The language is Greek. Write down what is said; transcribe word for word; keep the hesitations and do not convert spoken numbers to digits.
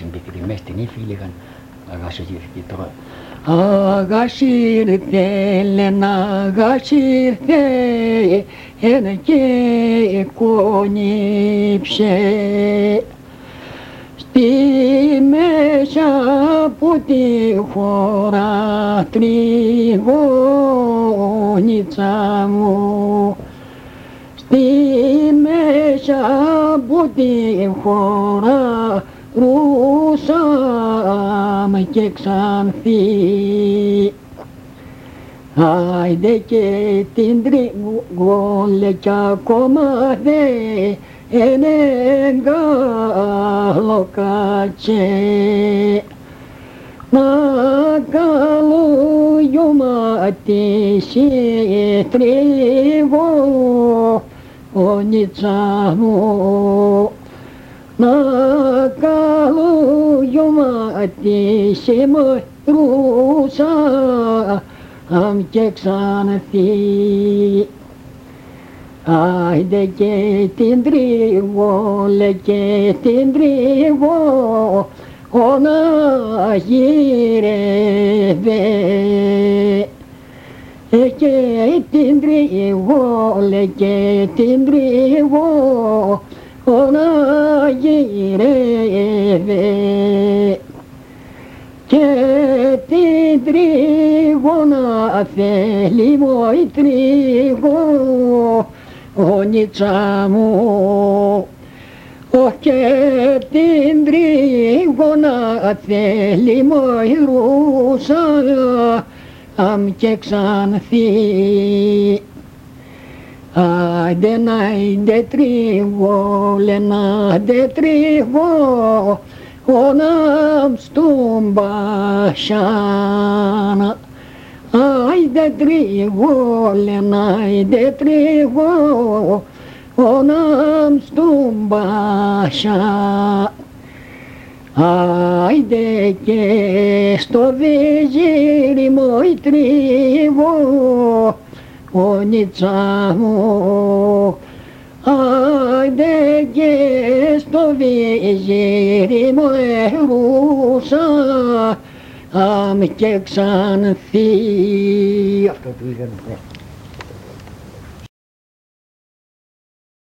στην πικρή, μες στην ύφη λέγαν αγασογυρθεί τώρα. Αγασύρθε, λένε αγασύρθε, ένα και κονύψε. Στη μέσα από τη χώρα τριγώνιτσα μου, στη μέσα από τη χώρα ρούσαμε και ξανθή. Άιντε και την τριγόλε κι ακόμα δε είναι καλό κάτσε. Να καλό γιωμάτι σε τριγώνιτσα μου, να καλό γιωμάτι σε μοτρούσα αμ και ξανθεί. Άιντε και την τριγόλε και την τριγώ να γύρευε, και την τριγόλε και την τριγώ να γύρευε, και την τριγώ να θέλει μόη τριγώνιτσα μου, και την τριγώ να θέλει μόη ρούσα αμ και ξανθεί. Άιντε νάιντε τριγόλε, νάιντε τριγώ onam stumbasciana. Άιντε τριγόλε, άιντε τριγώ onam stumbasciana. Άιντε και στο βεζίρι μόη τριγώ όνιτσα μου, άιντε και στο βεζίρι μου ερούσα αμ και ξανθεί. Αυτό του είχαν.